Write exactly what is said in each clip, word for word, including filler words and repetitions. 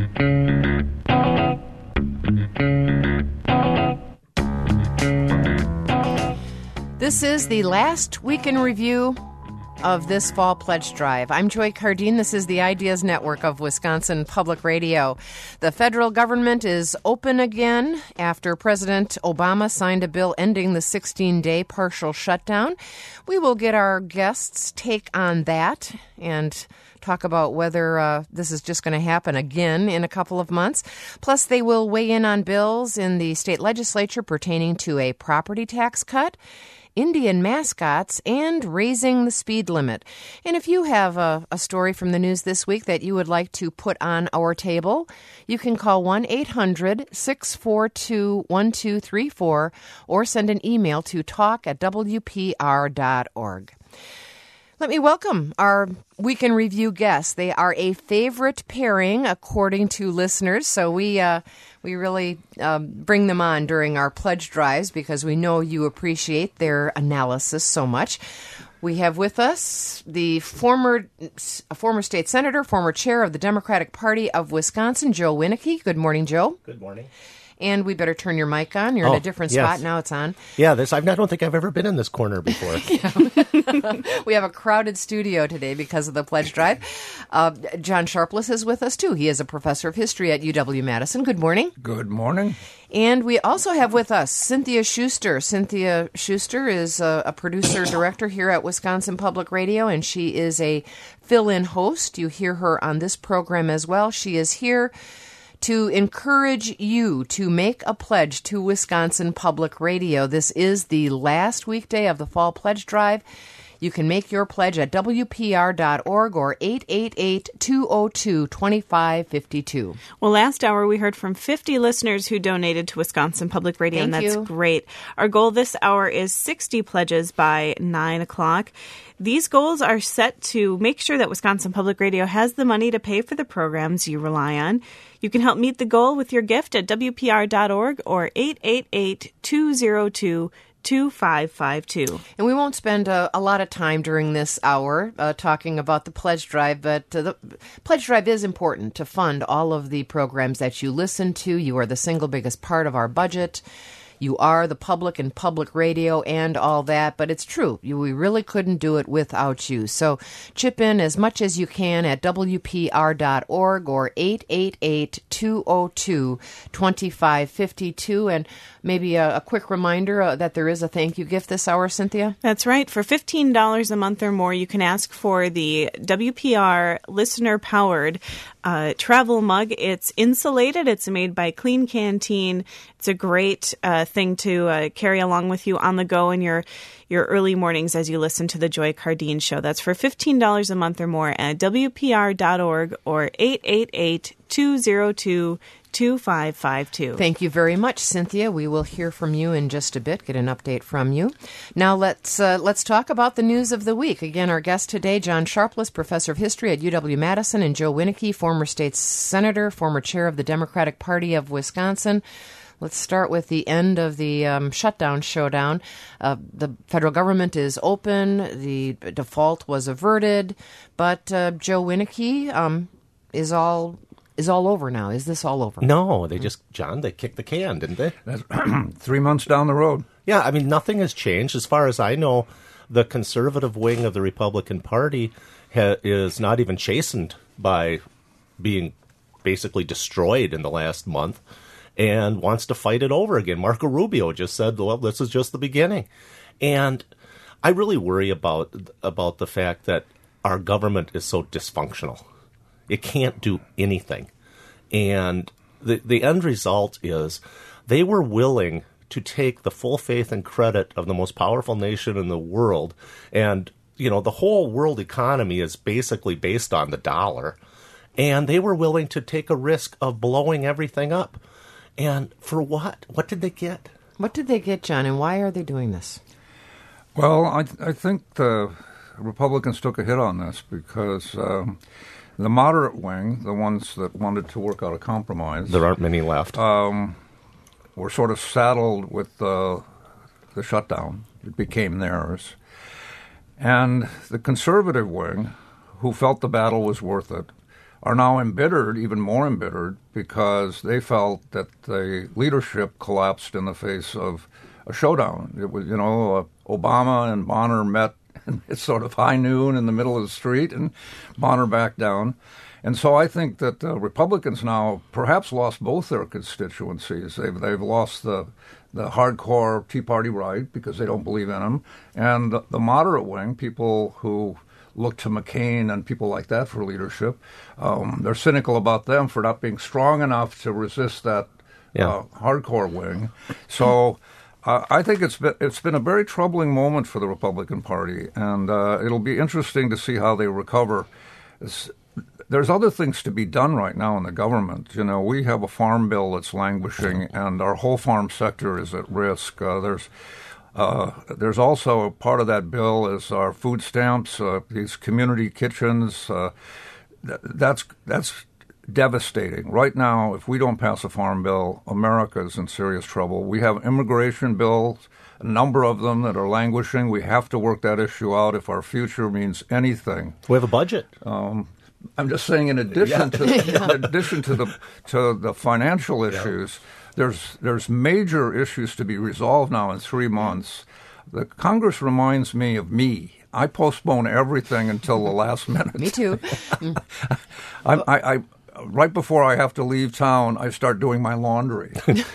This is the last week in review of this fall pledge drive. I'm Joy Cardine. This is the Ideas Network of Wisconsin Public Radio. The federal government is open again after President Obama signed a bill ending the sixteen-day partial shutdown. We will get our guests' take on that and talk about whether uh, this is just going to happen again in a couple of months. Plus, they will weigh in on bills in the state legislature pertaining to a property tax cut, Indian mascots, and raising the speed limit. And if you have a, a story from the news this week that you would like to put on our table, you can call one eight hundred six four two one two three four or send an email to talk at w p r dot org. Let me welcome our Week in Review guests. They are a favorite pairing, according to listeners, so we uh, we really um, bring them on during our pledge drives because we know you appreciate their analysis so much. We have with us the former former state senator, former chair of the Democratic Party of Wisconsin, Joe Winnicke. Good morning, Joe. Good morning. And we better turn your mic on. You're oh, in a different yes. spot. Now it's on. Yeah, this I don't think I've ever been in this corner before. We have a crowded studio today because of the pledge drive. Uh, John Sharpless is with us, too. He is a professor of history at U W-Madison. Good morning. Good morning. And we also have with us Cynthia Schuster. Cynthia Schuster is a, a producer-director here at Wisconsin Public Radio, and she is a fill-in host. You hear her on this program as well. She is here to encourage you to make a pledge to Wisconsin Public Radio. This is the last weekday of the Fall Pledge Drive. You can make your pledge at w p r dot org or eight eight eight, two oh two, two five five two. Well, last hour we heard from fifty listeners who donated to Wisconsin Public Radio, Thank and that's you. great. Our goal this hour is sixty pledges by nine o'clock. These goals are set to make sure that Wisconsin Public Radio has the money to pay for the programs you rely on. You can help meet the goal with your gift at w p r dot org or eight eight eight, two oh two, two five five two. And we won't spend uh, a lot of time during this hour uh, talking about the pledge drive, but uh, the pledge drive is important to fund all of the programs that you listen to. You are the single biggest part of our budget. You are the public and public radio and all that, but it's true. You, we really couldn't do it without you. So chip in as much as you can at w p r dot org or eight eight eight, two oh two, two five five two. And maybe a, a quick reminder uh, that there is a thank you gift this hour, Cynthia? That's right. For fifteen dollars a month or more, you can ask for the W P R listener-powered uh, travel mug. It's insulated. It's made by Clean Canteen. It's a great uh, thing to uh, carry along with you on the go in your your early mornings as you listen to the Joy Cardine Show. That's for fifteen dollars a month or more at w p r dot org or eight eight eight, two oh two, two five five two. Thank you very much, Cynthia. We will hear from you in just a bit, get an update from you. Now let's uh, let's talk about the news of the week. Again, our guest today, John Sharpless, professor of history at U W-Madison, and Joe Winnicke, former state senator, former chair of the Democratic Party of Wisconsin. Let's start with the end of the um, shutdown showdown. Uh, the federal government is open. The default was averted. But uh, Joe Winnicke um, is all is all over now. Is this all over? No, they just, John, they kicked the can, didn't they? That's three months down the road. Yeah, I mean, nothing has changed. As far as I know, the conservative wing of the Republican Party ha- is not even chastened by being basically destroyed in the last month, and wants to fight it over again. Marco Rubio just said, well, this is just the beginning. And I really worry about about the fact that our government is so dysfunctional. It can't do anything. And the the end result is they were willing to take the full faith and credit of the most powerful nation in the world. And, you know, the whole world economy is basically based on the dollar. And they were willing to take a risk of blowing everything up. And for what? What did they get? What did they get, John, and why are they doing this? Well, I, I think the Republicans took a hit on this because um, the moderate wing, the ones that wanted to work out a compromise, there aren't many left, um, were sort of saddled with uh, the shutdown. It became theirs. And the conservative wing, who felt the battle was worth it, are now embittered, even more embittered, because they felt that the leadership collapsed in the face of a showdown. It was, you know, uh, Obama and Bonner met at sort of high noon in the middle of the street, and Bonner backed down. And so I think that uh, Republicans now perhaps lost both their constituencies. They've they've lost the the hardcore Tea Party right because they don't believe in them, and the, the moderate wing, people who look to McCain and people like that for leadership, um, they're cynical about them for not being strong enough to resist that yeah. uh, hardcore wing. So uh, I think it's been, it's been a very troubling moment for the Republican Party, and uh, it'll be interesting to see how they recover. It's, There's other things to be done right now in the government. You know, we have a farm bill that's languishing, and our whole farm sector is at risk. Uh, there's uh, there's also part of that bill is our food stamps, uh, these community kitchens. Uh, th- that's that's devastating. Right now, if we don't pass a farm bill, America is in serious trouble. We have immigration bills, a number of them that are languishing. We have to work that issue out if our future means anything. We have a budget. Um, I'm just saying, in addition yeah. to yeah. in addition to the to the financial issues, yeah. there's there's major issues to be resolved now in three months. The Congress reminds me of me. I postpone everything until the last minute. Me too. I, I, I right before I have to leave town, I start doing my laundry.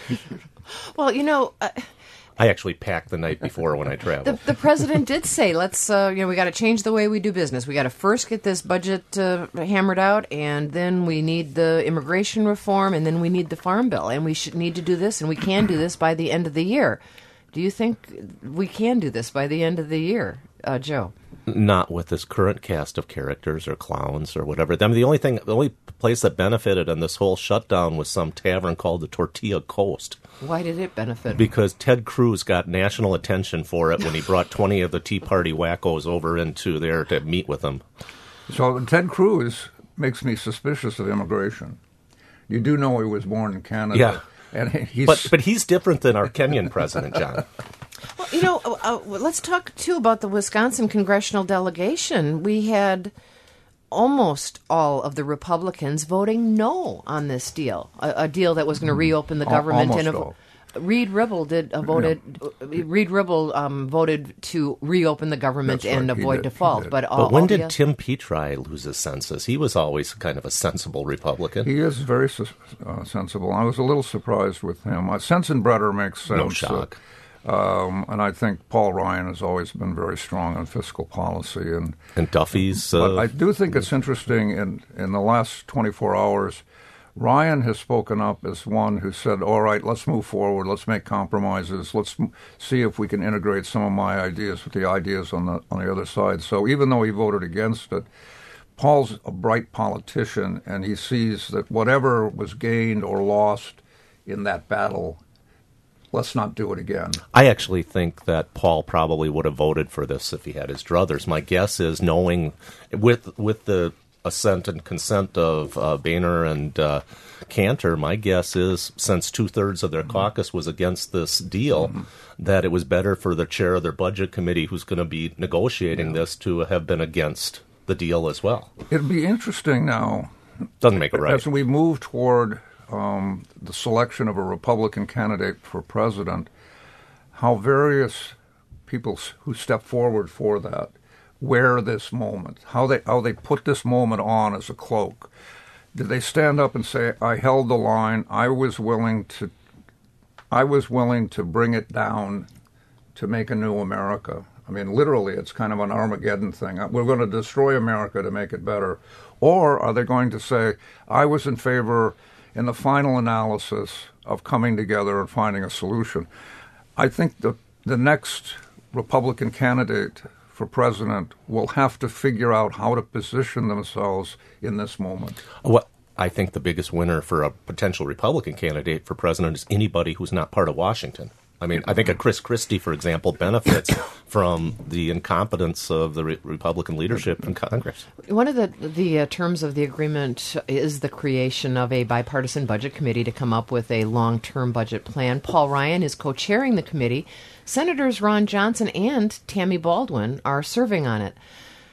Well, you know. Uh, I actually pack the night before when I travel. The, the president did say, "Let's, uh, you know, we got to change the way we do business. We got to first get this budget uh, hammered out, and then we need the immigration reform, and then we need the farm bill, and we should need to do this, and we can do this by the end of the year." Do you think we can do this by the end of the year, uh, Joe? Not with this current cast of characters or clowns or whatever. I mean, the only thing, the only place that benefited in this whole shutdown was some tavern called the Tortilla Coast. Why did it benefit? Because Ted Cruz got national attention for it when he brought twenty of the Tea Party wackos over into there to meet with him. So Ted Cruz makes me suspicious of immigration. You do know he was born in Canada. Yeah. And he's... But, but he's different than our Kenyan president, John. Well, you know, uh, uh, let's talk, too, about the Wisconsin congressional delegation. We had almost all of the Republicans voting no on this deal, a, a deal that was going to reopen the government. Almost and all. Reed Ribble did uh, voted. Yeah. Reed Ribble um, voted to reopen the government That's and right. avoid did. default. But, all, but when all did the, Tim Petri lose his senses? He was always kind of a sensible Republican. He is very uh, sensible. I was a little surprised with him. Uh, Sensenbrenner makes sense. No shock. Uh, um, and I think Paul Ryan has always been very strong on fiscal policy. And, and Duffy's. Uh, but I do think it's interesting in, in the last twenty-four hours, Ryan has spoken up as one who said, all right, let's move forward. Let's make compromises. Let's m- see if we can integrate some of my ideas with the ideas on the on the other side. So even though he voted against it, Paul's a bright politician, and he sees that whatever was gained or lost in that battle, let's not do it again. I actually think that Paul probably would have voted for this if he had his druthers. My guess is, knowing with with the assent and consent of uh, Boehner and uh, Cantor, my guess is, since two-thirds of their mm-hmm. caucus was against this deal, mm-hmm. that it was better for the chair of their budget committee, who's going to be negotiating yeah. this, to have been against the deal as well. It'd be interesting now. Doesn't make it right. As we move toward um, the selection of a Republican candidate for president, how various people who step forward for that wear this moment, how they how they put this moment on as a cloak. Did they stand up and say, I held the line, I was willing to I was willing to bring it down to make a new America? I mean, literally, it's kind of an Armageddon thing. We're going to destroy America to make it better. Or are they going to say, I was in favor, in the final analysis, of coming together and finding a solution? I think the the next Republican candidate for president will have to figure out how to position themselves in this moment. Well, I think the biggest winner for a potential Republican candidate for president is anybody who's not part of Washington. I mean, I think a Chris Christie, for example, benefits from the incompetence of the re- Republican leadership in Congress. One of the the uh, terms of the agreement is the creation of a bipartisan budget committee to come up with a long-term budget plan. Paul Ryan is co-chairing the committee. Senators Ron Johnson and Tammy Baldwin are serving on it.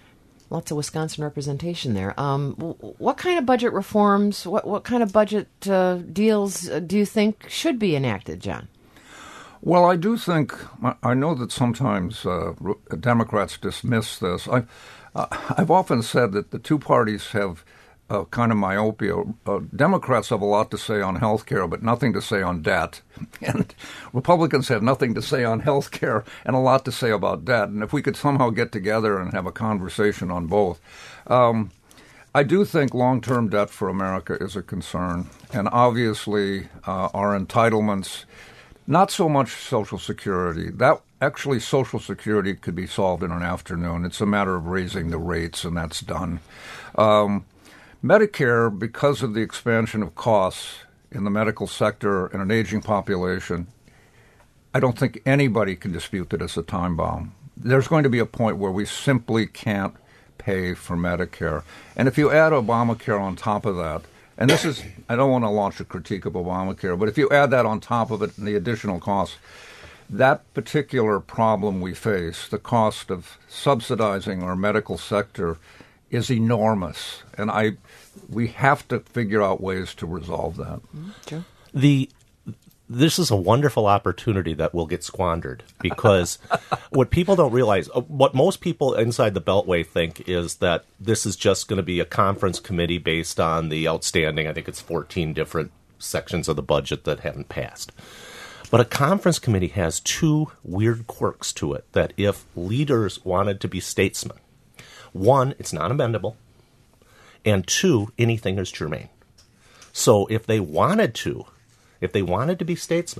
Lots of Wisconsin representation there. Um, what kind of budget reforms, what, what kind of budget uh, deals uh, do you think should be enacted, John? Well, I do think, I know that sometimes uh, Democrats dismiss this. I've, uh, I've often said that the two parties have uh, kind of myopia. Uh, Democrats have a lot to say on health care, but nothing to say on debt. And Republicans have nothing to say on health care and a lot to say about debt. And if we could somehow get together and have a conversation on both. Um, I do think long-term debt for America is a concern. And obviously uh, our entitlements, not so much Social Security. That actually, Social Security could be solved in an afternoon. It's a matter of raising the rates, and that's done. Um, Medicare, because of the expansion of costs in the medical sector and an aging population, I don't think anybody can dispute that it's a time bomb. There's going to be a point where we simply can't pay for Medicare. And if you add Obamacare on top of that, and this is, I don't want to launch a critique of Obamacare, but if you add that on top of it and the additional costs, that particular problem we face, the cost of subsidizing our medical sector, is enormous. And I, we have to figure out ways to resolve that. Sure. The This is a wonderful opportunity that will get squandered because what people don't realize, what most people inside the Beltway think is that this is just going to be a conference committee based on the outstanding, I think it's fourteen different sections of the budget that haven't passed. But a conference committee has two weird quirks to it that if leaders wanted to be statesmen, one, it's not amendable, and two, anything is germane. So if they wanted to, If they wanted to be statesmen,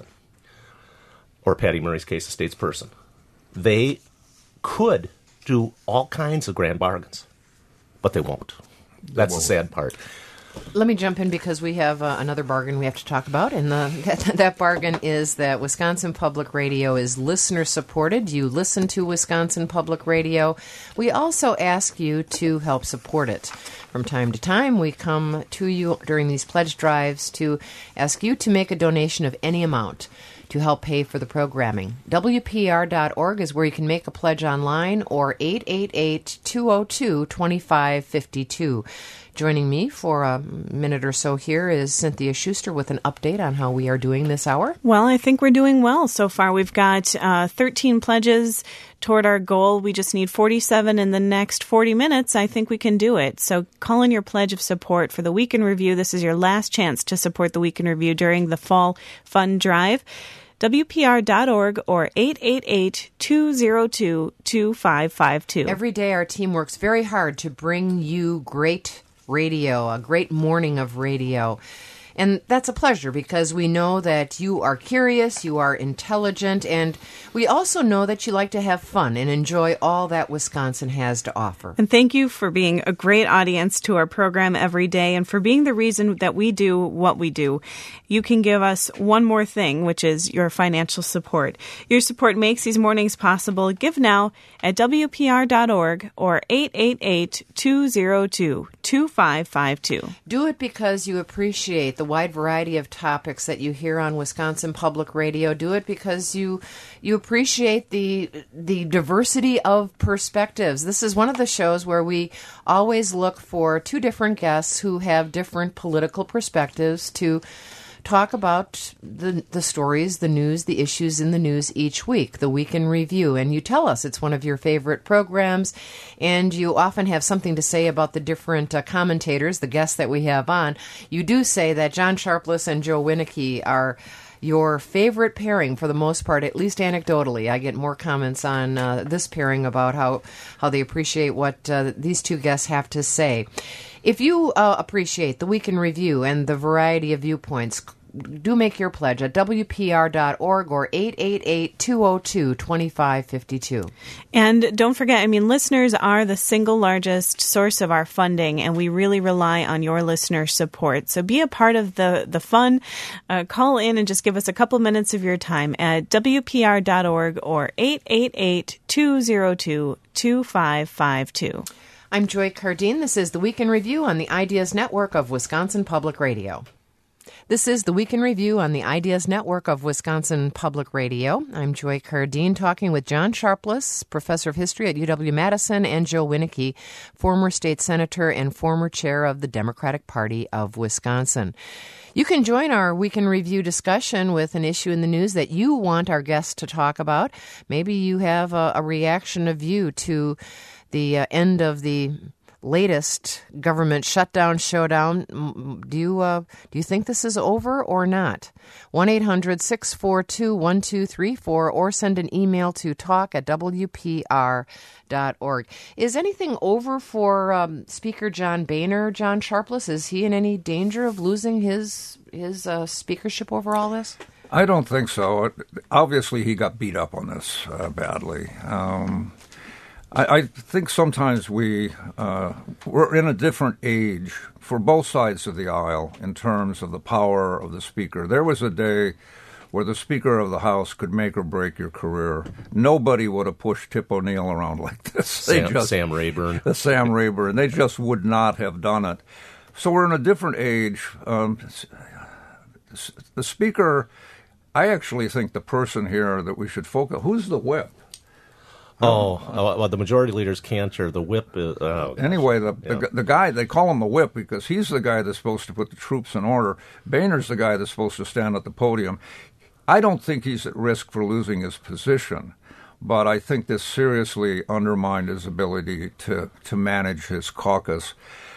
or Patty Murray's case, a statesperson, they could do all kinds of grand bargains, but they won't. That's the sad part. Let me jump in because we have uh, another bargain we have to talk about, and the, that, that bargain is that Wisconsin Public Radio is listener-supported. You listen to Wisconsin Public Radio. We also ask you to help support it. From time to time, we come to you during these pledge drives to ask you to make a donation of any amount to help pay for the programming. W P R dot org is where you can make a pledge online, or eight eight eight, two oh two, two five five two. Joining me for a minute or so here is Cynthia Schuster with an update on how we are doing this hour. Well, I think we're doing well so far. We've got uh, thirteen pledges toward our goal. We just need forty-seven in the next forty minutes. I think we can do it. So call in your pledge of support for the Week in Review. This is your last chance to support the Week in Review during the Fall Fund Drive. W P R dot org or eight eight eight, two oh two, two five five two. Every day our team works very hard to bring you great radio, a great morning of radio. And that's a pleasure because we know that you are curious, you are intelligent, and we also know that you like to have fun and enjoy all that Wisconsin has to offer. And thank you for being a great audience to our program every day and for being the reason that we do what we do. You can give us one more thing, which is your financial support. Your support makes these mornings possible. Give now at W P R dot org or eight eight eight, two oh two, two five five two. Do it because you appreciate the wide variety of topics that you hear on Wisconsin Public Radio. Do it because you you appreciate the the diversity of perspectives. This is one of the shows where we always look for two different guests who have different political perspectives to talk about the the stories, the news, the issues in the news each week, the Week in Review. And you tell us it's one of your favorite programs, and you often have something to say about the different uh, commentators, the guests that we have on. You do say that John Sharpless and Joe Winnicke are your favorite pairing for the most part, at least anecdotally. I get more comments on uh, this pairing about how, how they appreciate what uh, these two guests have to say. If you uh, appreciate the Week in Review and the variety of viewpoints, do make your pledge at W P R dot org or eight eight eight, two oh two, two five five two. And don't forget, I mean, listeners are the single largest source of our funding, and we really rely on your listener support. So be a part of the, the fun. Uh, call in and just give us a couple minutes of your time at W P R dot org or eight eight eight, two oh two, two five five two. I'm Joy Cardine. This is the Week in Review on the Ideas Network of Wisconsin Public Radio. This is the Week in Review on the Ideas Network of Wisconsin Public Radio. I'm Joy Cardine, talking with John Sharpless, professor of history at U W-Madison, and Joe Winnicke, former state senator and former chair of the Democratic Party of Wisconsin. You can join our Week in Review discussion with an issue in the news that you want our guests to talk about. Maybe you have a, a reaction of you to the uh, end of the latest government shutdown showdown. Do you uh, do you think this is over or not? one eight hundred six four two one two three four or send an email to talk at w p r dot org. Is anything over for um, Speaker John Boehner, John Sharpless? Is he in any danger of losing his his uh, speakership over all this? I don't think so. Obviously, he got beat up on this uh, badly. Um I, I think sometimes we, uh, we're in a different age for both sides of the aisle in terms of the power of the speaker. There was a day where the Speaker of the House could make or break your career. Nobody would have pushed Tip O'Neill around like this. Sam, just, Sam Rayburn. The Sam Rayburn. They just would not have done it. So we're in a different age. Um, the Speaker, I actually think the person here that we should focus, who's the whip? Oh, oh, well, the majority leader's Cantor. The whip is... Oh, anyway, the, yeah. the the guy, they call him the whip because he's the guy that's supposed to put the troops in order. Boehner's the guy that's supposed to stand at the podium. I don't think he's at risk for losing his position, but I think this seriously undermined his ability to, to manage his caucus.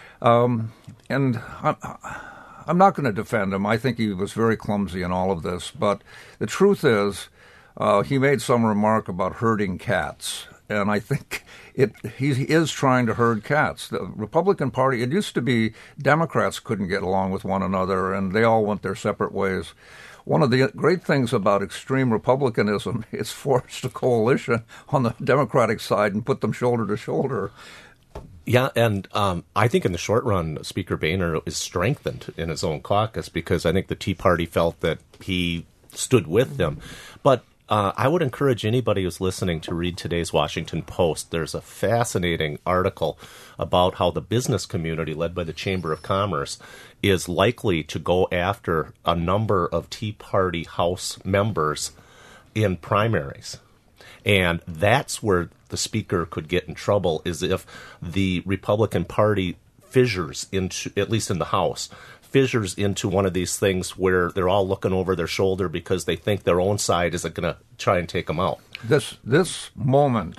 Um, and I'm, I'm not going to defend him. I think he was very clumsy in all of this, but the truth is... Uh, he made some remark about herding cats, and I think it, he is trying to herd cats. The Republican Party, it used to be Democrats couldn't get along with one another, and they all went their separate ways. One of the great things about extreme republicanism is forced a coalition on the Democratic side and put them shoulder to shoulder. Yeah, and um, I think in the short run, Speaker Boehner is strengthened in his own caucus because I think the Tea Party felt that he stood with them. But Uh, I would encourage anybody who's listening to read today's Washington Post. There's a fascinating article about how the business community, led by the Chamber of Commerce, is likely to go after a number of Tea Party House members in primaries. And that's where the Speaker could get in trouble, is if the Republican Party fissures into, at least in the House, fissures into one of these things where they're all looking over their shoulder because they think their own side isn't going to try and take them out. This this moment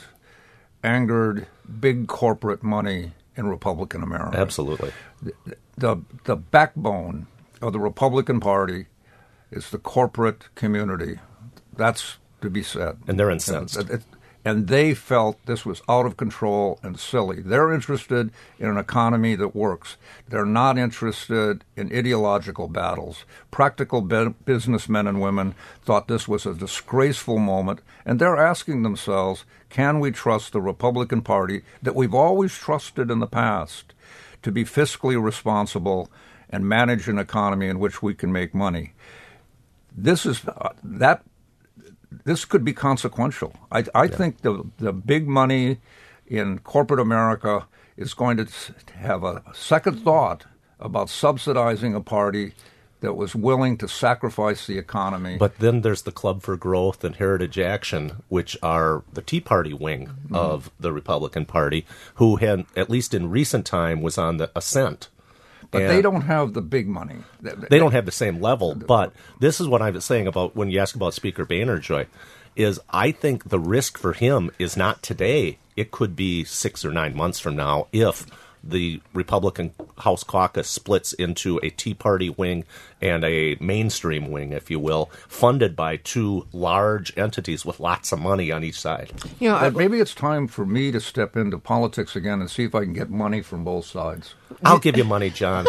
angered big corporate money in Republican America. Absolutely. The, the, the backbone of the Republican Party is the corporate community. That's to be said. And they're incensed. And, it, and they felt this was out of control and silly. They're interested in an economy that works. They're not interested in ideological battles. Practical be- businessmen and women thought this was a disgraceful moment, and they're asking themselves, can we trust the Republican Party that we've always trusted in the past to be fiscally responsible and manage an economy in which we can make money? This is uh, that. This could be consequential. I, I yeah. think the the big money in corporate America is going to have a second thought about subsidizing a party that was willing to sacrifice the economy. But then there's the Club for Growth and Heritage Action, which are the Tea Party wing mm-hmm. of the Republican Party, who had, at least in recent time, was on the ascent. But and they don't have the big money. They, they don't have the same level. But this is what I was saying about when you ask about Speaker Boehner, Joy, is I think the risk for him is not today. It could be six or nine months from now if the Republican House caucus splits into a Tea Party wing and a mainstream wing, if you will, funded by two large entities with lots of money on each side. You know, I, maybe it's time for me to step into politics again and see if I can get money from both sides. I'll give you money, John.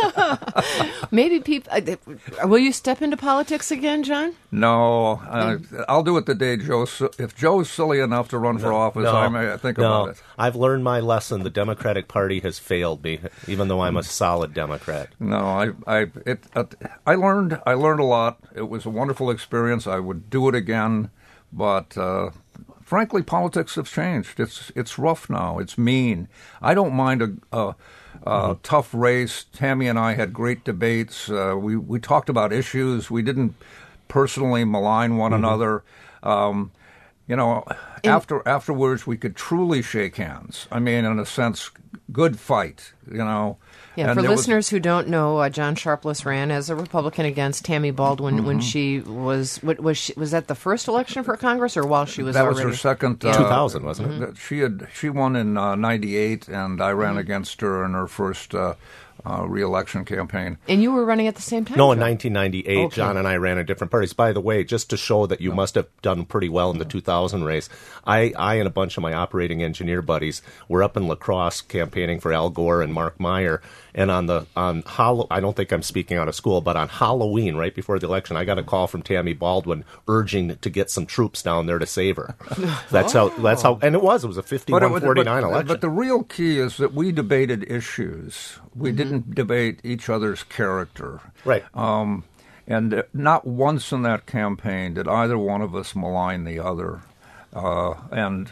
Maybe people. Uh, will you step into politics again, John? No, uh, I'll do it the day Joe. If Joe's silly enough to run for no, office, no, I may think no. about it. I've learned my lesson. The Democratic Party has failed me, even though I'm a solid Democrat. No, I, I, it, uh, I learned. I learned a lot. It was a wonderful experience. I would do it again, but. Uh, frankly, politics have changed. It's it's rough now. It's mean. I don't mind a, a, a mm-hmm. tough race. Tammy and I had great debates. Uh, we we talked about issues. We didn't personally malign one mm-hmm. another. Um, you know, in, after afterwards, we could truly shake hands. I mean, in a sense, good fight. You know. Yeah, and for listeners was, who don't know, uh, John Sharpless ran as a Republican against Tammy Baldwin mm-hmm. when she was what, was she, was that the first election for Congress or while she was that already? was her second uh, two thousand, wasn't it? Mm-hmm. She had she won in uh, ninety-eight, and I ran mm-hmm. against her in her first uh, uh, re-election campaign. And you were running at the same time? No, John? in nineteen ninety-eight, okay. John and I ran in different parties. By the way, just to show that you no. must have done pretty well in the two thousand race, I, I and a bunch of my operating engineer buddies were up in La Crosse campaigning for Al Gore and Mark Meyer. And on the on Hall- I don't think I'm speaking out of school, but on Halloween, right before the election, I got a call from Tammy Baldwin urging to get some troops down there to save her. That's oh. how. That's how. And it was. It was a fifty-one forty-nine election. But the real key is that we debated issues. We mm-hmm. didn't debate each other's character. Right. Um, and not once in that campaign did either one of us malign the other. Uh, and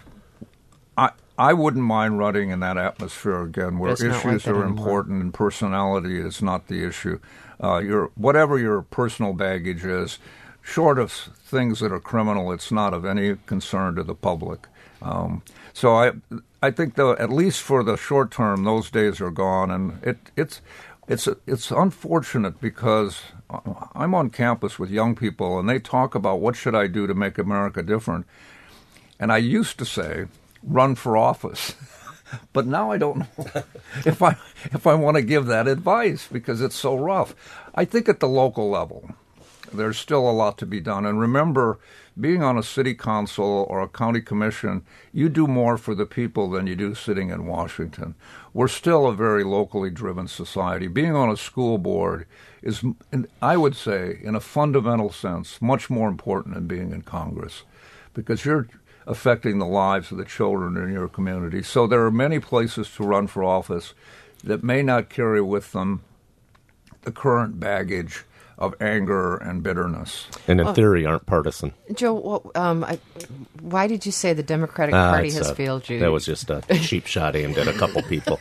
I. I wouldn't mind running in that atmosphere again, where it's issues like are anymore. important and personality is not the issue. Uh, your whatever your personal baggage is, short of things that are criminal, it's not of any concern to the public. Um, so I, I think though, at least for the short term, those days are gone, and it, it's, it's, it's unfortunate because I'm on campus with young people, and they talk about what should I do to make America different, and I used to say, run for office. But now I don't know if I if I want to give that advice because it's so rough. I think at the local level, there's still a lot to be done. And remember, being on a city council or a county commission, you do more for the people than you do sitting in Washington. We're still a very locally driven society. Being on a school board is, I would say, in a fundamental sense, much more important than being in Congress because you're affecting the lives of the children in your community. So there are many places to run for office that may not carry with them the current baggage of anger and bitterness. And in oh. theory aren't partisan. Joe, well, um, I, why did you say the Democratic uh, Party has a, failed you? That was just a cheap shot aimed at a couple people.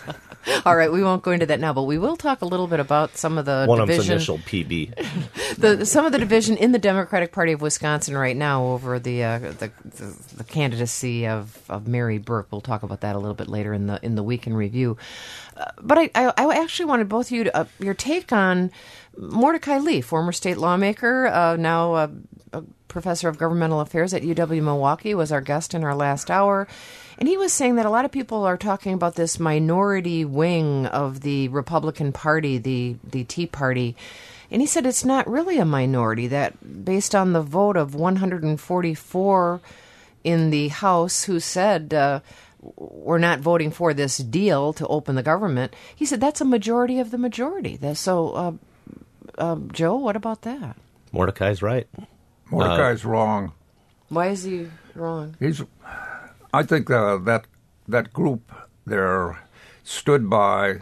All right, we won't go into that now, but we will talk a little bit about some of the One division. of them's initial P B. the, some of the division in the Democratic Party of Wisconsin right now over the uh, the, the, the candidacy of, of Mary Burke. We'll talk about that a little bit later in the in the Week in Review. Uh, but I, I, I actually wanted both of you to, uh, your take on Mordecai Lee, former state lawmaker, uh, now a, a professor of governmental affairs at U W-Milwaukee, was our guest in our last hour. And he was saying that a lot of people are talking about this minority wing of the Republican Party, the, the Tea Party. And he said it's not really a minority, that based on the vote of one hundred forty-four in the House who said uh, we're not voting for this deal to open the government, he said that's a majority of the majority. So, uh, uh, Joe, what about that? Mordecai's right. Mordecai's uh, wrong. Why is he wrong? He's... I think uh, that that group there stood by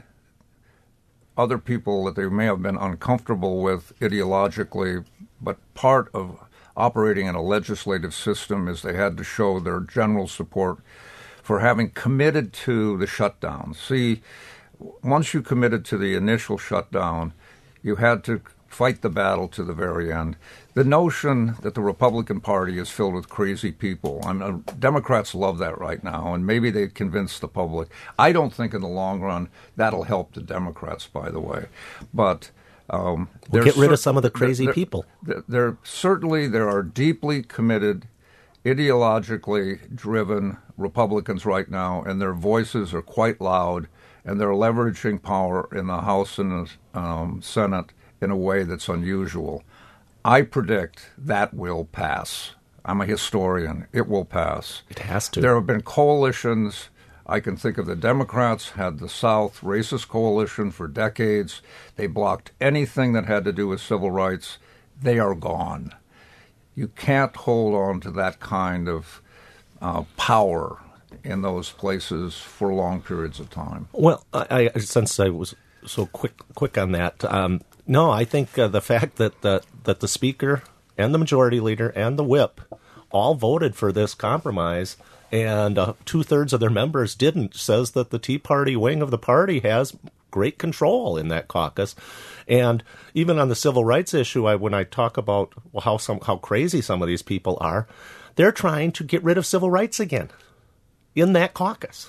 other people that they may have been uncomfortable with ideologically, but part of operating in a legislative system is they had to show their general support for having committed to the shutdown. See, once you committed to the initial shutdown, you had to fight the battle to the very end. The notion that the Republican Party is filled with crazy people, I mean, Democrats love that right now, and maybe they convince the public. I don't think in the long run that'll help the Democrats, by the way. But um, we'll get rid cer- of some of the crazy there, people. There, there certainly there are deeply committed, ideologically driven Republicans right now, and their voices are quite loud, and they're leveraging power in the House and the um, Senate in a way that's unusual. I predict that will pass. I'm a historian. It will pass. It has to. There have been coalitions. I can think of the Democrats had the South Racist Coalition for decades. They blocked anything that had to do with civil rights. They are gone. You can't hold on to that kind of uh, power in those places for long periods of time. Well, I, I since I was so quick quick on that, um, no, I think uh, the fact that the, that the Speaker and the Majority Leader and the Whip all voted for this compromise, and uh, two-thirds of their members didn't, says that the Tea Party wing of the party has great control in that caucus. And even on the civil rights issue, I, when I talk about well, how some how crazy some of these people are, they're trying to get rid of civil rights again in that caucus.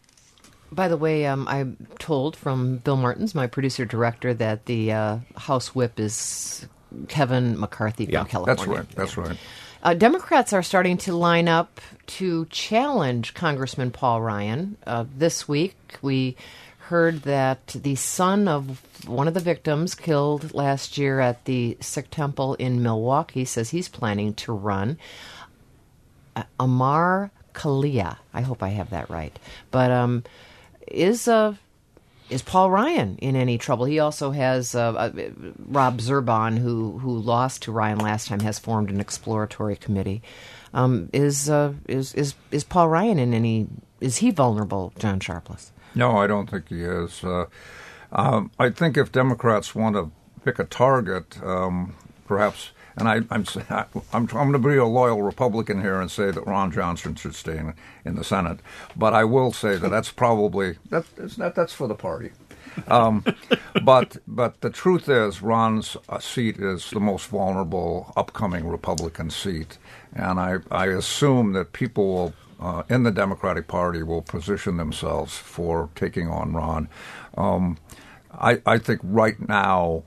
By the way, um, I'm told from Bill Martins, my producer-director, that the uh, House Whip is Kevin McCarthy from Yeah, California. That's right. That's Yeah. right. Uh, Democrats are starting to line up to challenge Congressman Paul Ryan. Uh, this week, we heard that the son of one of the victims killed last year at the Sikh temple in Milwaukee says he's planning to run. Uh, Amar Kalia, I hope I have that right. But um, is uh, is Paul Ryan in any trouble? He also has uh, uh, Rob Zurbahn, who who lost to Ryan last time, has formed an exploratory committee. Um, is uh, is is is Paul Ryan in any? Is he vulnerable, John Sharpless? No, I don't think he is. Uh, um, I think if Democrats want to pick a target, um, perhaps, and I, I'm I'm I'm going to be a loyal Republican here and say that Ron Johnson should stay in, in the Senate, but I will say that that's probably that is not that's for the party. Um, but but the truth is, Ron's uh, seat is the most vulnerable upcoming Republican seat, and I I assume that people will. Uh, in the Democratic Party will position themselves for taking on Ron. Um, I, I think right now,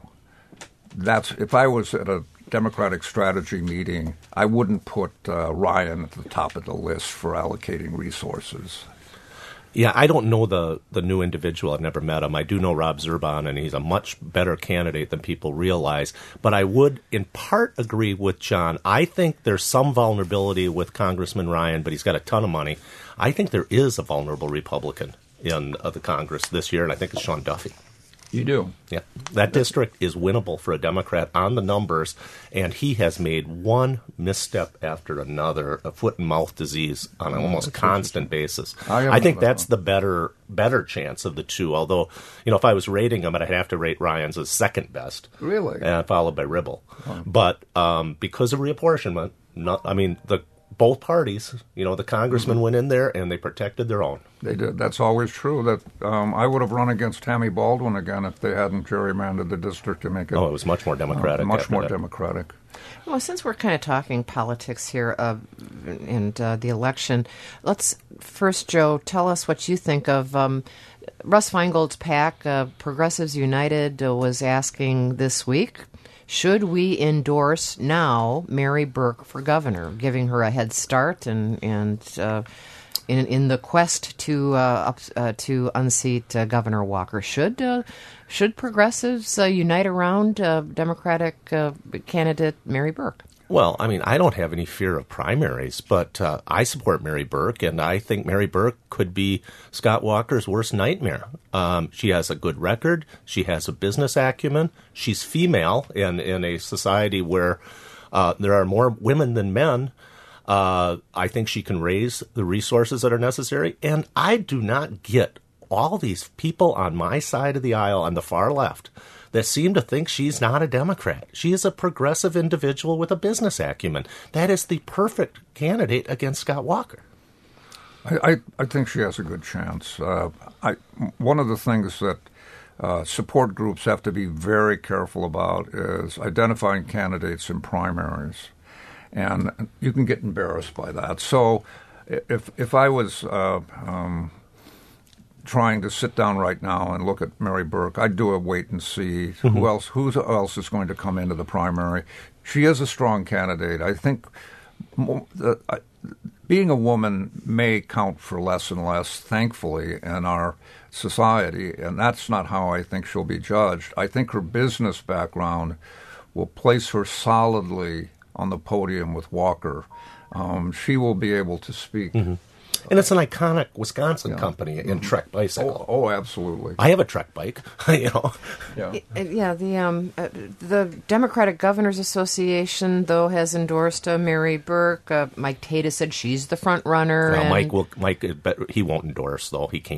that's if I was at a Democratic strategy meeting, I wouldn't put uh, Ryan at the top of the list for allocating resources. Yeah, I don't know the, the new individual. I've never met him. I do know Rob Zurbahn, and he's a much better candidate than people realize. But I would, in part, agree with John. I think there's some vulnerability with Congressman Ryan, but he's got a ton of money. I think there is a vulnerable Republican in uh, the Congress this year, and I think it's Sean Duffy. You do? Yeah. That district is winnable for a Democrat on the numbers, and he has made one misstep after another, a foot and mouth disease on an almost constant basis. I, I think that's the better better chance of the two, although, you know, if I was rating him, I'd have to rate Ryan's as second best. Really? Uh, followed by Ribble. Oh. But um, because of reapportionment, not, I mean, the both parties, you know, the congressmen mm-hmm. went in there and they protected their own. They did. That's always true. That um, I would have run against Tammy Baldwin again if they hadn't gerrymandered the district to make it. Oh, it was much more democratic. Uh, much more that. democratic. Well, since we're kind of talking politics here uh, and uh, the election, let's first, Joe, tell us what you think of um, Russ Feingold's PAC, uh, Progressives United, uh, was asking this week, should we endorse now Mary Burke for governor, giving her a head start and and uh, in in the quest to uh, up, uh, to unseat uh, Governor Walker? Should uh, should progressives uh, unite around uh, Democratic uh, candidate Mary Burke? Well, I mean, I don't have any fear of primaries, but uh, I support Mary Burke, and I think Mary Burke could be Scott Walker's worst nightmare. Um, she has a good record. She has a business acumen. She's female in, in a society where uh, there are more women than men. Uh, I think she can raise the resources that are necessary, and I do not get all these people on my side of the aisle on the far left that seem to think she's not a Democrat. She is a progressive individual with a business acumen. That is the perfect candidate against Scott Walker. I, I, I think she has a good chance. Uh, I, one of the things that uh, support groups have to be very careful about is identifying candidates in primaries. And you can get embarrassed by that. So if if I was uh, um, trying to sit down right now and look at Mary Burke, I'd do a wait and see mm-hmm. who else who else is going to come into the primary. She is a strong candidate. I think uh, being a woman may count for less and less, thankfully, in our society, and that's not how I think she'll be judged. I think her business background will place her solidly on the podium with Walker. Um, she will be able to speak. Mm-hmm. And it's an iconic Wisconsin yeah. company in mm-hmm. Trek bicycle. Oh, oh, absolutely. I have a Trek bike, you know. Yeah, yeah. The um, uh, the Democratic Governors Association, though, has endorsed uh, Mary Burke. Uh, Mike Tata said she's the front runner. Well, and Mike will. Mike, he won't endorse though. He can't.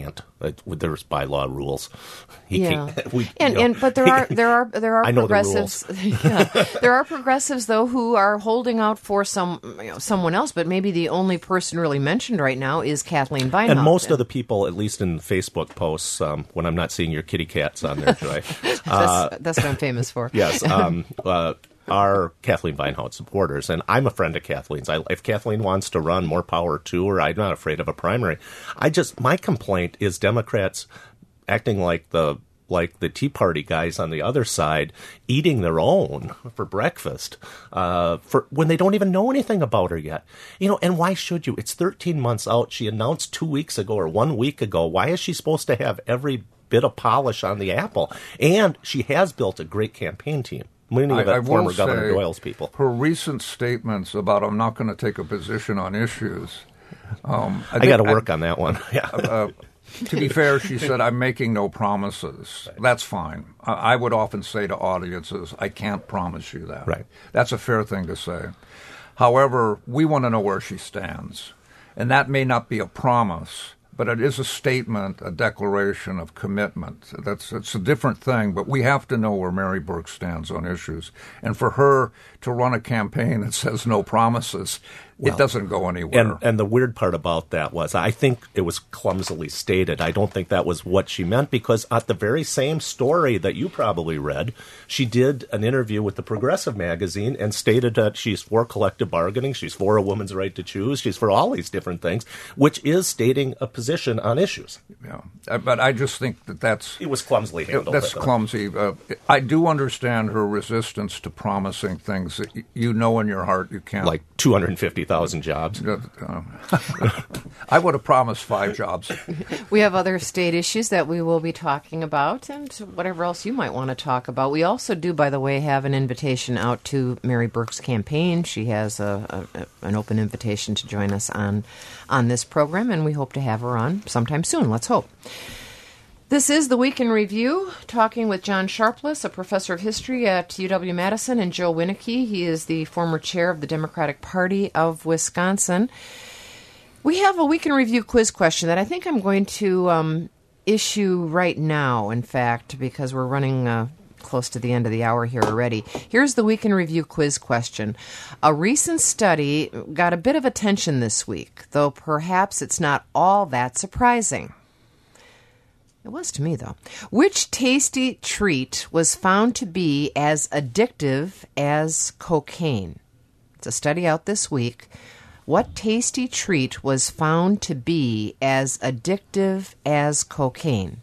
it, there's bylaw rules. He Yeah, can't, we, and you know, and but there are there are there are I know the progressives. Yeah, there are progressives though who are holding out for some you know, someone else. But maybe the only person really mentioned right now is Kathleen Beinhoff. And most of the people, at least in Facebook posts, um, when I'm not seeing your kitty cats on there, Joy, uh, that's, that's what I'm famous for. yes, um, uh, are Kathleen Beinhoff supporters. And I'm a friend of Kathleen's. I, if Kathleen wants to run, more power to her. I'm not afraid of a primary. I just, my complaint is Democrats acting like the like the Tea Party guys on the other side, eating their own for breakfast, uh, for when they don't even know anything about her yet. You know, and why should you? It's thirteen months out. She announced two weeks ago or one week ago. Why is she supposed to have every bit of polish on the apple? And she has built a great campaign team. Meaning of I, I former will Governor say Doyle's people. Her recent statements about I'm not going to take a position on issues. Um, I, I got to work I, on that one. Yeah. Uh, to be fair, she said, I'm making no promises. Right. That's fine. I, I would often say to audiences, I can't promise you that. Right. That's a fair thing to say. However, we want to know where she stands. And that may not be a promise, but it is a statement, a declaration of commitment. That's it's a different thing, but we have to know where Mary Burke stands on issues. And for her to run a campaign that says no promises, well, it doesn't go anywhere. And, and the weird part about that was I think it was clumsily stated. I don't think that was what she meant, because at the very same story that you probably read, she did an interview with the Progressive magazine and stated that she's for collective bargaining, she's for a woman's right to choose, she's for all these different things, which is stating a position on issues. Yeah, but I just think that that's... It was clumsily handled. That's clumsy. Uh, I do understand her resistance to promising things that you know in your heart you can't. Like two hundred fifty thousand jobs. I would have promised five jobs. We have other state issues that we will be talking about, and whatever else you might want to talk about. We also do, by the way, have an invitation out to Mary Burke's campaign. She has a, a, an open invitation to join us on, on this program, and we hope to have her on sometime soon. Let's hope. This is the Week in Review, talking with John Sharpless, a professor of history at U W-Madison, and Joe Winnicke. He is the former chair of the Democratic Party of Wisconsin. We have a Week in Review quiz question that I think I'm going to um, issue right now, in fact, because we're running uh, close to the end of the hour here already. Here's the Week in Review quiz question. A recent study got a bit of attention this week, though perhaps it's not all that surprising. It was to me, though. Which tasty treat was found to be as addictive as cocaine? It's a study out this week. What tasty treat was found to be as addictive as cocaine?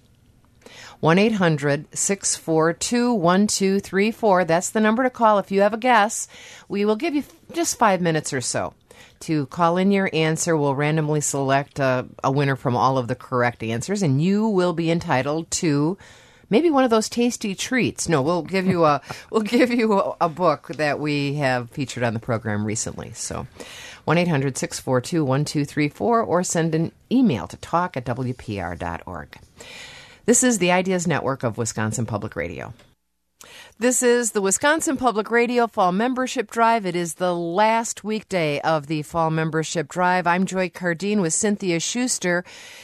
one eight hundred six four two one two three four. That's the number to call if you have a guess. We will give you just five minutes or so to call in your answer. We'll randomly select a, a winner from all of the correct answers, and you will be entitled to maybe one of those tasty treats. No, we'll give you a we'll give you a, a book that we have featured on the program recently. So one eight hundred six four two one two three four, or send an email to talk at w p r dot org. This is the Ideas Network of Wisconsin Public Radio. This is the Wisconsin Public Radio Fall Membership Drive. It is the last weekday of the Fall Membership Drive. I'm Joy Cardine with Cynthia Schuster,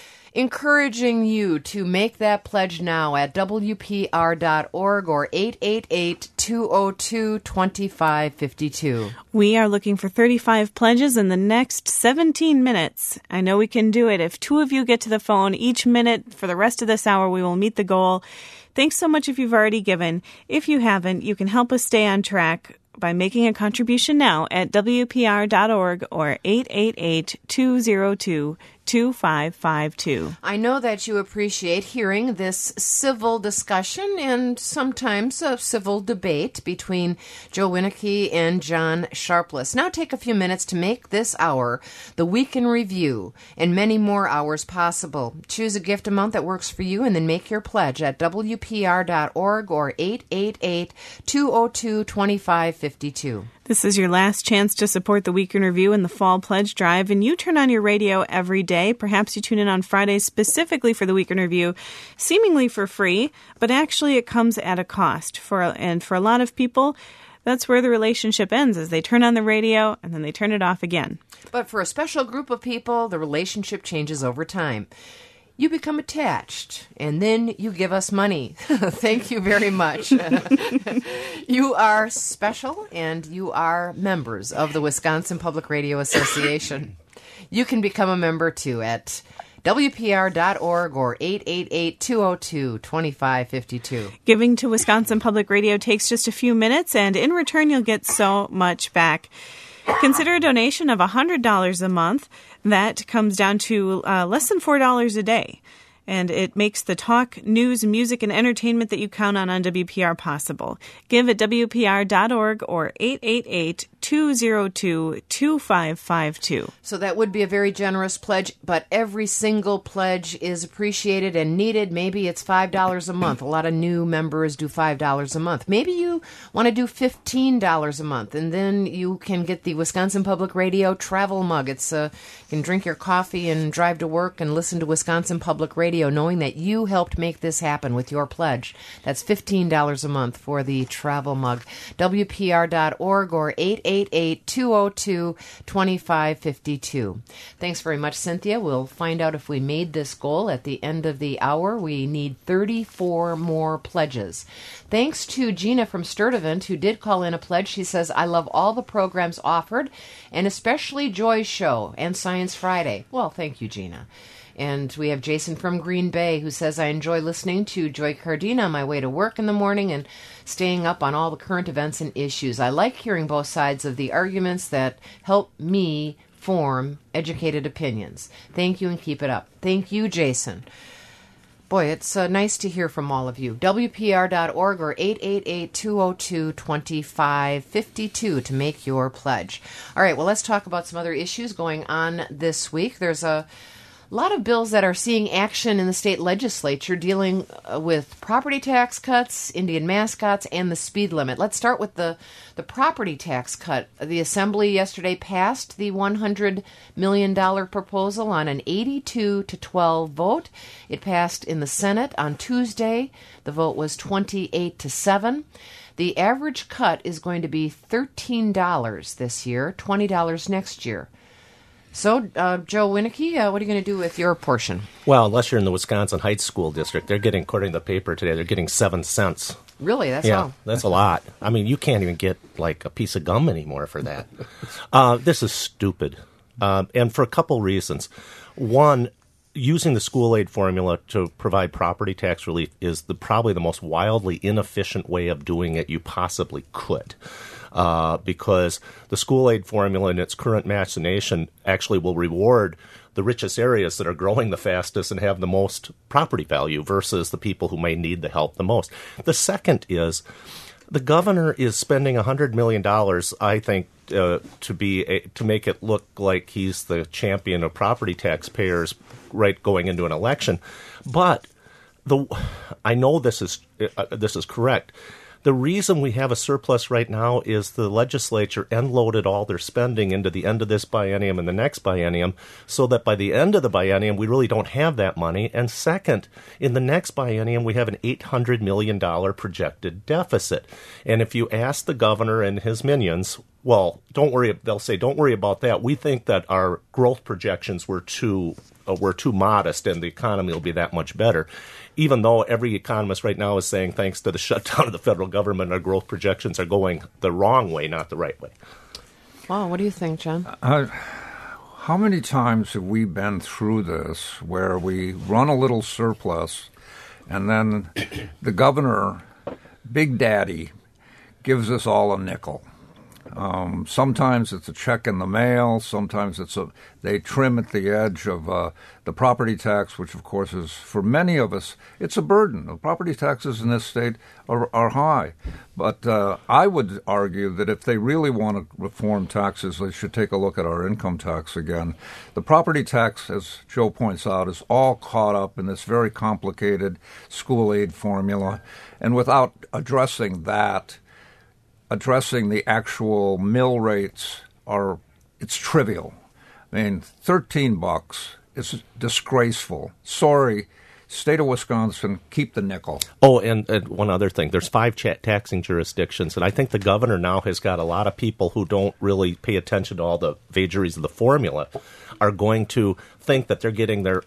encouraging you to make that pledge now at w p r dot org or eight eight eight, two oh two, two five five two. We are looking for thirty-five pledges in the next seventeen minutes. I know we can do it. If two of you get to the phone each minute for the rest of this hour, we will meet the goal. Thanks so much if you've already given. If you haven't, you can help us stay on track by making a contribution now at w p r dot org or eight eight eight, two oh two, two five five two. I know that you appreciate hearing this civil discussion and sometimes a civil debate between Joe Winnicke and John Sharpless. Now take a few minutes to make this hour the Week in Review and many more hours possible. Choose a gift amount that works for you and then make your pledge at w p r dot org or eight eight eight, two oh two, two five five two. This is your last chance to support the Week in Review and the Fall Pledge Drive, and you turn on your radio every day. Perhaps you tune in on Fridays specifically for the Week in Review, seemingly for free, but actually it comes at a cost. For and for a lot of people, that's where the relationship ends, as they turn on the radio and then they turn it off again. But for a special group of people, the relationship changes over time. you become attached, and then you give us money. Thank you very much. You are special, and you are members of the Wisconsin Public Radio Association. You can become a member, too, at W P R dot org or eight eight eight, two oh two, two five five two. Giving to Wisconsin Public Radio takes just a few minutes, and in return, you'll get so much back. Consider a donation of one hundred dollars a month. That comes down to uh, less than four dollars a day. And it makes the talk, news, music, and entertainment that you count on on W P R possible. Give at W P R dot org or eight eight eight, two oh two, two five five two. So that would be a very generous pledge, but every single pledge is appreciated and needed. Maybe it's five dollars a month. A lot of new members do five dollars a month. Maybe you want to do fifteen dollars a month, and then you can get the Wisconsin Public Radio travel mug. It's uh, you can drink your coffee and drive to work and listen to Wisconsin Public Radio, knowing that you helped make this happen with your pledge. That's fifteen dollars a month for the travel mug. W P R dot org or eight eight eight, two oh two, two five five two. Thanks very much, Cynthia. We'll find out if we made this goal at the end of the hour. We need thirty-four more pledges. Thanks to Gina from Sturtevant, who did call in a pledge. She says, I love all the programs offered, and especially Joy's show and Science Friday. Well, thank you, Gina. And we have Jason from Green Bay who says, I enjoy listening to Joy Cardina on my way to work in the morning and staying up on all the current events and issues. I like hearing both sides of the arguments that help me form educated opinions. Thank you and keep it up. Thank you, Jason. Boy, it's uh, nice to hear from all of you. W P R dot org or eight eight eight, two oh two, two five five two to make your pledge. All right, well, let's talk about some other issues going on this week. There's a A lot of bills that are seeing action in the state legislature dealing uh, with property tax cuts, Indian mascots, and the speed limit. Let's start with the, the property tax cut. The Assembly yesterday passed the one hundred million dollars proposal on an eighty-two to twelve vote. It passed in the Senate on Tuesday. The vote was twenty-eight to seven. The average cut is going to be thirteen dollars this year, twenty dollars next year. So, uh, Joe Winnicke, uh, what are you going to do with your portion? Well, unless you're in the Wisconsin Heights School District, they're getting, according to the paper today, they're getting seven cents. Really? That's yeah, all? That's a lot. I mean, you can't even get, like, a piece of gum anymore for that. uh, this is stupid, uh, and for a couple reasons. One, using the school aid formula to provide property tax relief is the probably the most wildly inefficient way of doing it you possibly could. Uh, because the school aid formula in its current machination actually will reward the richest areas that are growing the fastest and have the most property value versus the people who may need the help the most. The second is the governor is spending one hundred million dollars, I think, uh, to be a, to make it look like he's the champion of property taxpayers right going into an election. But the I know this is uh, this is correct. The reason we have a surplus right now is the legislature end-loaded all their spending into the end of this biennium and the next biennium so that by the end of the biennium, we really don't have that money. And second, in the next biennium, we have an eight hundred million dollars projected deficit. And if you ask the governor and his minions, well, don't worry, they'll say, don't worry about that. We think that our growth projections were too uh, were too modest and the economy will be that much better. Even though every economist right now is saying, thanks to the shutdown of the federal government, our growth projections are going the wrong way, not the right way. Wow, what do you think, John? Uh, how many times have we been through this where we run a little surplus and then the governor, Big Daddy, gives us all a nickel? Um, sometimes it's a check in the mail. Sometimes it's a they trim at the edge of uh, the property tax, which of course is for many of us it's a burden. The property taxes in this state are, are high, but uh, I would argue that if they really want to reform taxes, they should take a look at our income tax again. The property tax, as Joe points out, is all caught up in this very complicated school aid formula, and without addressing that. Addressing the actual mill rates are, it's trivial. I mean, thirteen bucks is disgraceful. Sorry, state of Wisconsin, keep the nickel. Oh, and, and one other thing. There's five cha- taxing jurisdictions, and I think the governor now has got a lot of people who don't really pay attention to all the vagaries of the formula are going to think that they're getting their uh,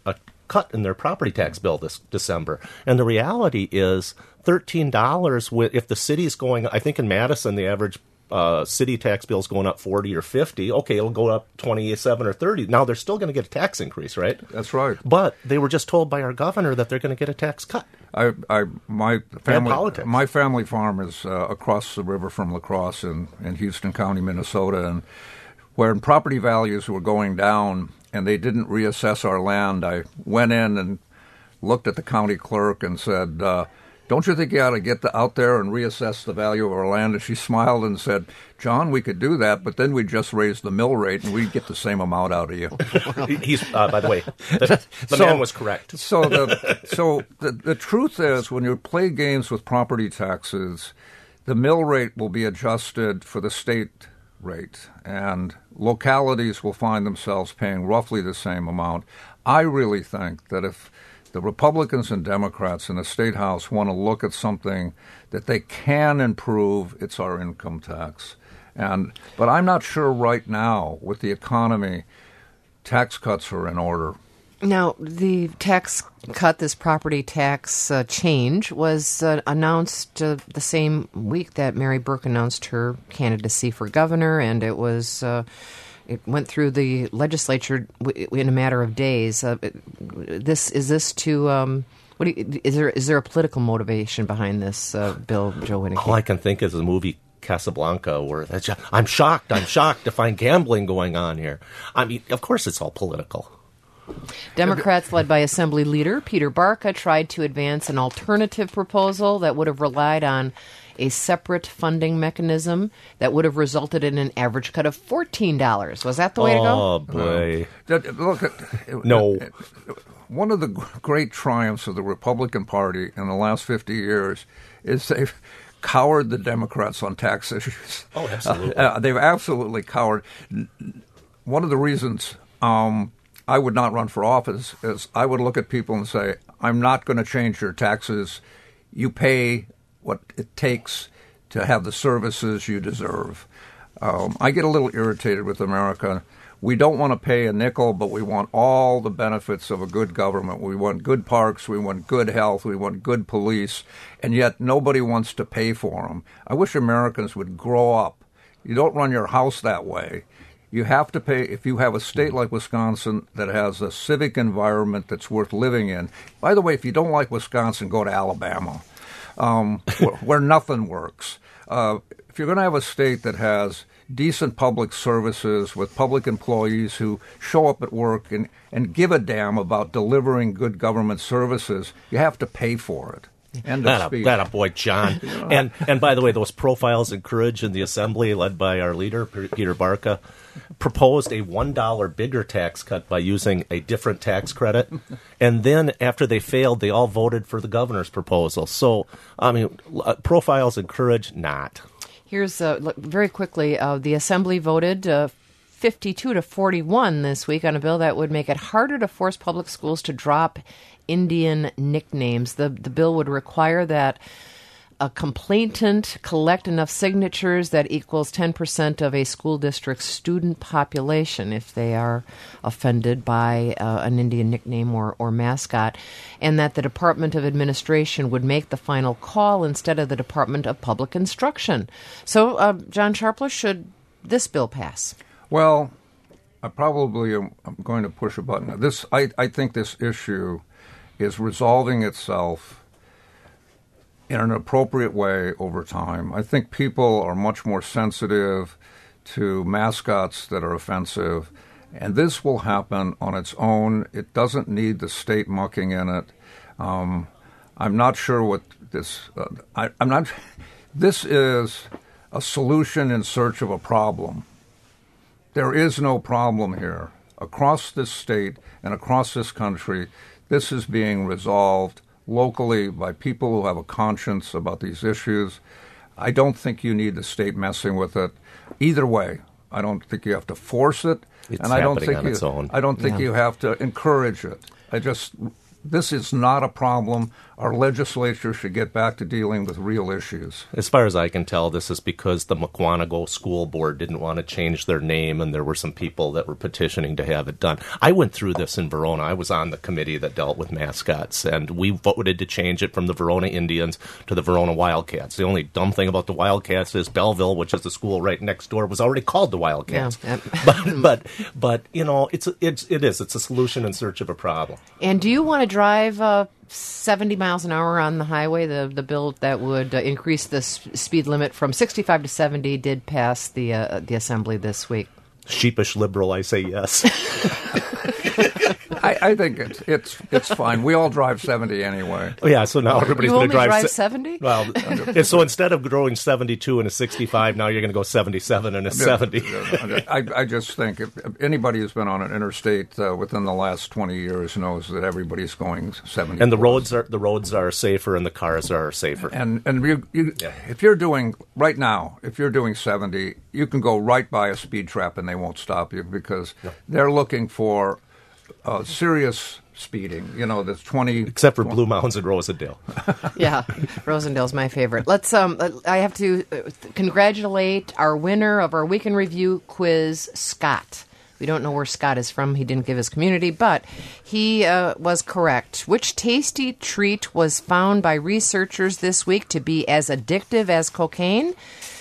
cut in their property tax bill this December. And the reality is thirteen dollars, with, if the city's going, I think in Madison, the average uh, city tax bill is going up forty or fifty. Okay, it'll go up twenty-seven or thirty. Now, they're still going to get a tax increase, right? That's right. But they were just told by our governor that they're going to get a tax cut. I, I, my family, politics. my family farm is uh, across the river from La Crosse in, in Houston County, Minnesota, and when property values were going down and they didn't reassess our land, I went in and looked at the county clerk and said, uh, don't you think you ought to get the, out there and reassess the value of our land? And she smiled and said, John, we could do that, but then we'd just raise the mill rate and we'd get the same amount out of you. He's, uh, by the way, the, the so, man was correct. So, the, so the, the truth is, when you play games with property taxes, the mill rate will be adjusted for the state rate, and localities will find themselves paying roughly the same amount. I really think that if the Republicans and Democrats in the State House want to look at something that they can improve, it's our income tax. And but I'm not sure right now, with the economy, tax cuts are in order. Now, the tax cut, this property tax uh, change, was uh, announced uh, the same week that Mary Burke announced her candidacy for governor, and it was uh, it went through the legislature w- in a matter of days. Uh, this is this to um, what do you, is there is there a political motivation behind this uh, bill, Joe Winnicke? All I can think is the movie Casablanca, where that's just, I'm shocked, I'm shocked to find gambling going on here. I mean, of course, it's all political. Democrats, led by Assembly Leader Peter Barca, tried to advance an alternative proposal that would have relied on a separate funding mechanism that would have resulted in an average cut of fourteen dollars. Was that the way to go? Oh, boy. Uh, look, no. One of the great triumphs of the Republican Party in the last fifty years is they've cowered the Democrats on tax issues. Oh, absolutely. Uh, uh, they've absolutely cowered. One of the reasons um, I would not run for office is I would look at people and say, I'm not going to change your taxes. You pay what it takes to have the services you deserve. Um, I get a little irritated with America. We don't want to pay a nickel, but we want all the benefits of a good government. We want good parks, we want good health, we want good police, and yet nobody wants to pay for them. I wish Americans would grow up. You don't run your house that way. You have to pay, if you have a state like Wisconsin that has a civic environment that's worth living in. By the way, if you don't like Wisconsin, go to Alabama, um, where, where nothing works. Uh, if you're going to have a state that has decent public services with public employees who show up at work and, and give a damn about delivering good government services, you have to pay for it. End of speech. That a boy, John. you know? And and by the way, those profiles in courage in the assembly, led by our leader, Peter Barca, proposed a one dollar bigger tax cut by using a different tax credit. And then after they failed, they all voted for the governor's proposal. So, I mean, profiles in courage, not. Here's, uh, look, very quickly, uh, the assembly voted uh, fifty-two to forty-one this week on a bill that would make it harder to force public schools to drop Indian nicknames. The the bill would require that a complainant collect enough signatures that equals ten percent of a school district's student population if they are offended by uh, an Indian nickname or, or mascot, and that the Department of Administration would make the final call instead of the Department of Public Instruction. So, uh, John Sharpless, should this bill pass? Well, I probably am I'm going to push a button. This I, I think this issue is resolving itself in an appropriate way over time. I think people are much more sensitive to mascots that are offensive, and this will happen on its own. It doesn't need the state mucking in it. Um, I'm not sure what this. Uh, I, I'm not. This is a solution in search of a problem. There is no problem here. Across this state and across this country, this is being resolved locally by people who have a conscience about these issues. I don't think you need the state messing with it. Either way, I don't think you have to force it, it's and I don't think on you. Its own. I don't think yeah. you have to encourage it. I just. This is not a problem. our legislature should get back to dealing with real issues. As far as I can tell, this is because the Mukwonago School Board didn't want to change their name, and there were some people that were petitioning to have it done. I went through this in Verona. I was on the committee that dealt with mascots, and we voted to change it from the Verona Indians to the Verona Wildcats. The only dumb thing about the Wildcats is Belleville, which is the school right next door, was already called the Wildcats. Yeah. but, but, but, you know, it's, it's, it is. It's a solution in search of a problem. And do you want to drive uh, seventy miles an hour on the highway? The the bill that would uh, increase the s- speed limit from sixty-five to seventy did pass the uh, the assembly this week. Sheepish liberal, I say yes. I, I think it's it's it's fine. We all drive seventy anyway. Oh, yeah, so now everybody's You going to only drive drive seventy? Well, and so instead of growing seventy-two and a sixty-five, now you're going to go seventy-seven and a seventy. I, I just think if anybody who's been on an interstate uh, within the last twenty years knows that everybody's going seventy. And the roads are the roads are safer and the cars are safer. And and you, you, if you're doing right now, if you're doing seventy, you can go right by a speed trap and they won't stop you because yeah. they're looking for uh, serious speeding. You know, that's twenty. Except for Blue Mountains and Rosendale. Yeah, Rosendale's my favorite. Let's. Um, I have to congratulate our winner of our Week in Review quiz, Scott. We don't know where Scott is from. He didn't give his community, but he uh, was correct. Which tasty treat was found by researchers this week to be as addictive as cocaine?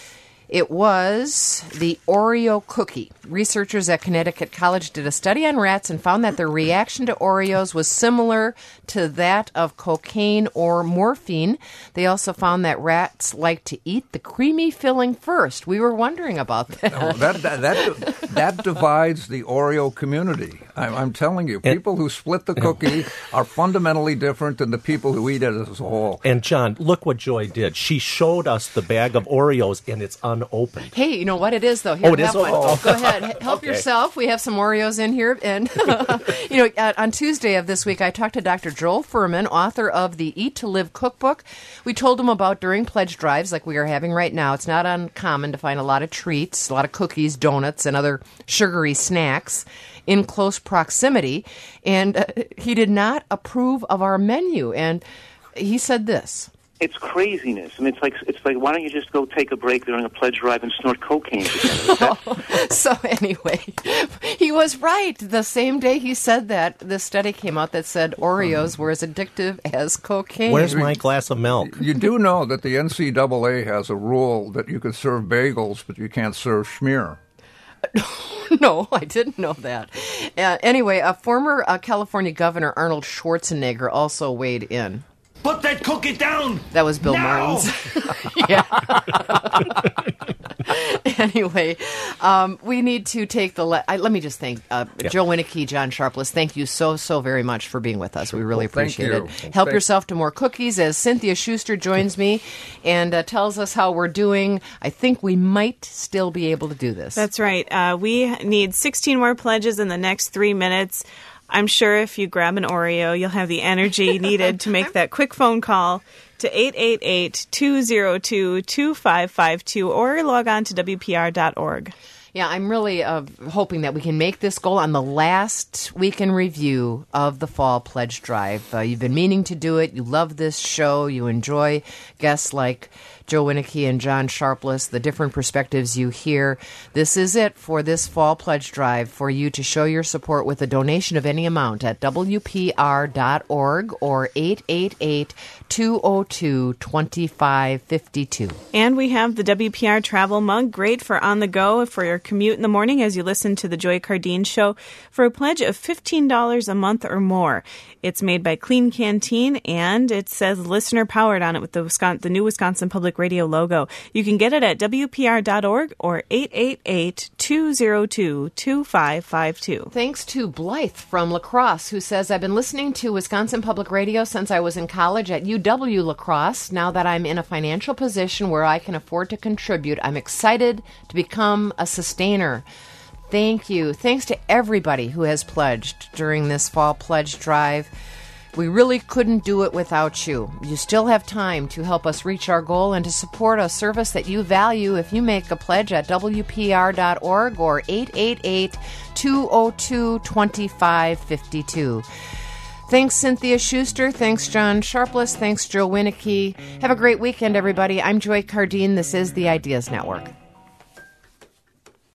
It was the Oreo cookie. Researchers at Connecticut College did a study on rats and found that their reaction to Oreos was similar to that of cocaine or morphine. They also found that rats like to eat the creamy filling first. We were wondering about that. No, that, that, that, that divides the Oreo community. I'm, I'm telling you, people who split the cookie are fundamentally different than the people who eat it as a whole. And, John, look what Joy did. She showed us the bag of Oreos, and it's unopened. Hey, you know what it is, though? Here, oh, it have is? one. Oh. Go ahead. Help okay. yourself. We have some Oreos in here. And, you know, uh, on Tuesday of this week, I talked to Doctor Joel Furman, author of the Eat to Live cookbook. We told him about during pledge drives like we are having right now. It's not uncommon to find a lot of treats, a lot of cookies, donuts, and other sugary snacks in close proximity. And uh, he did not approve of our menu. And he said this. It's craziness. I mean, it's like, it's like, why don't you just go take a break during a pledge drive and snort cocaine together? So anyway, he was right. The same day he said that, this study came out that said Oreos were as addictive as cocaine. Where's my glass of milk? You do know that the N C double A has a rule that you can serve bagels, but you can't serve schmear. No, I didn't know that. Uh, anyway, a former uh, California Governor Arnold Schwarzenegger also weighed in. Put that cookie down! That was Bill now! Martins. Yeah. Anyway, um, we need to take the... Le- I, let me just thank uh, yeah. Joe Winnicky, John Sharpless. Thank you so, so very much for being with us. We really well, thank appreciate you. it. Help thank yourself to more cookies as Cynthia Schuster joins me and uh, tells us how we're doing. I think we might still be able to do this. That's right. Uh, we need sixteen more pledges in the next three minutes. I'm sure if you grab an Oreo, you'll have the energy needed to make that quick phone call to eight eight eight, two oh two, two five five two or log on to W P R dot org. Yeah, I'm really uh, hoping that we can make this goal on the last week in review of the Fall Pledge Drive. Uh, you've been meaning to do it. You love this show. You enjoy guests like Joe Winnicky and John Sharpless, the different perspectives you hear. This is it for this Fall Pledge Drive, for you to show your support with a donation of any amount at W P R dot org or eight eight eight, two oh two, two five five two. And we have the W P R travel mug, great for on the go for your commute in the morning as you listen to the Joy Cardine Show, for a pledge of fifteen dollars a month or more. It's made by Clean Canteen, and it says listener powered on it with the Wisconsin, the new Wisconsin Public Radio logo. You can get it at W P R dot org or eight eight eight, two oh two, two five five two. Thanks to Blythe from La Crosse, who says, I've been listening to Wisconsin Public Radio since I was in college at U W La Crosse. Now that I'm in a financial position where I can afford to contribute, I'm excited to become a sustainer. Thank you. Thanks to everybody who has pledged during this Fall Pledge Drive. We really couldn't do it without you. You still have time to help us reach our goal and to support a service that you value if you make a pledge at W P R dot org or eight eight eight, two oh two, two five five two. Thanks, Cynthia Schuster. Thanks, John Sharpless. Thanks, Joe Winnicky. Have a great weekend, everybody. I'm Joy Cardine. This is the Ideas Network.